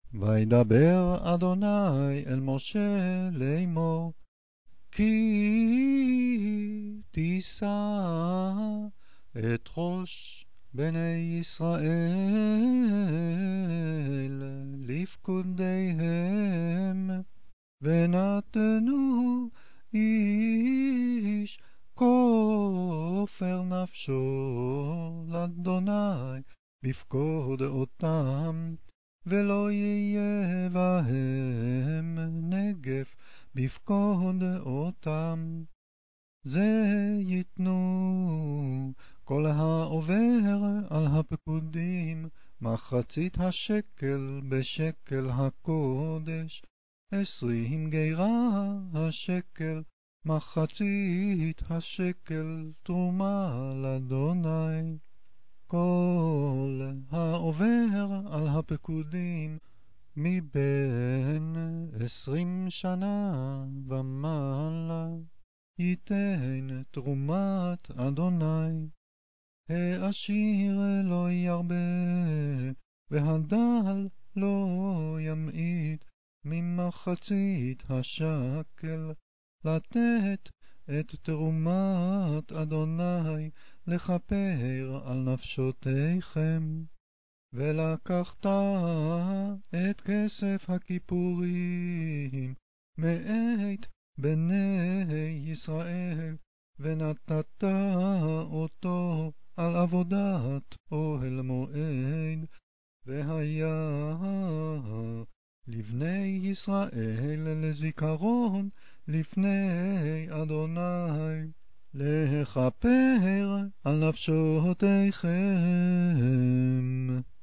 וידבר אדוני אל משה לאמור, כי תישא את ראש בני ישראל לפקודיהם, ונתנו איש כופר נפשו לאדוני בפקוד אותם, ולא יהיה בהם נגף בפקוד אותם. זה יתנו כל העובר על הפקודים מחצית השקל בשקל הקודש, 20 גירה השקל, מחצית השקל תרומה לאדוני. כל העובר על הפקודים מבין 20 שנה ומעלה ייתן תרומת אדוני. העשיר לא ירבה והדל לא ימעיט ממחצית השקל, לתת את תרומת אדוני לכפר על נפשותיכם. ולקחת את כסף הכיפורים מאת בני ישראל, ונתת אותו על עבודת אוהל מועד, והיה לבני ישראל לזיכרון לפני אדוני, לכפר על נפשותיכם.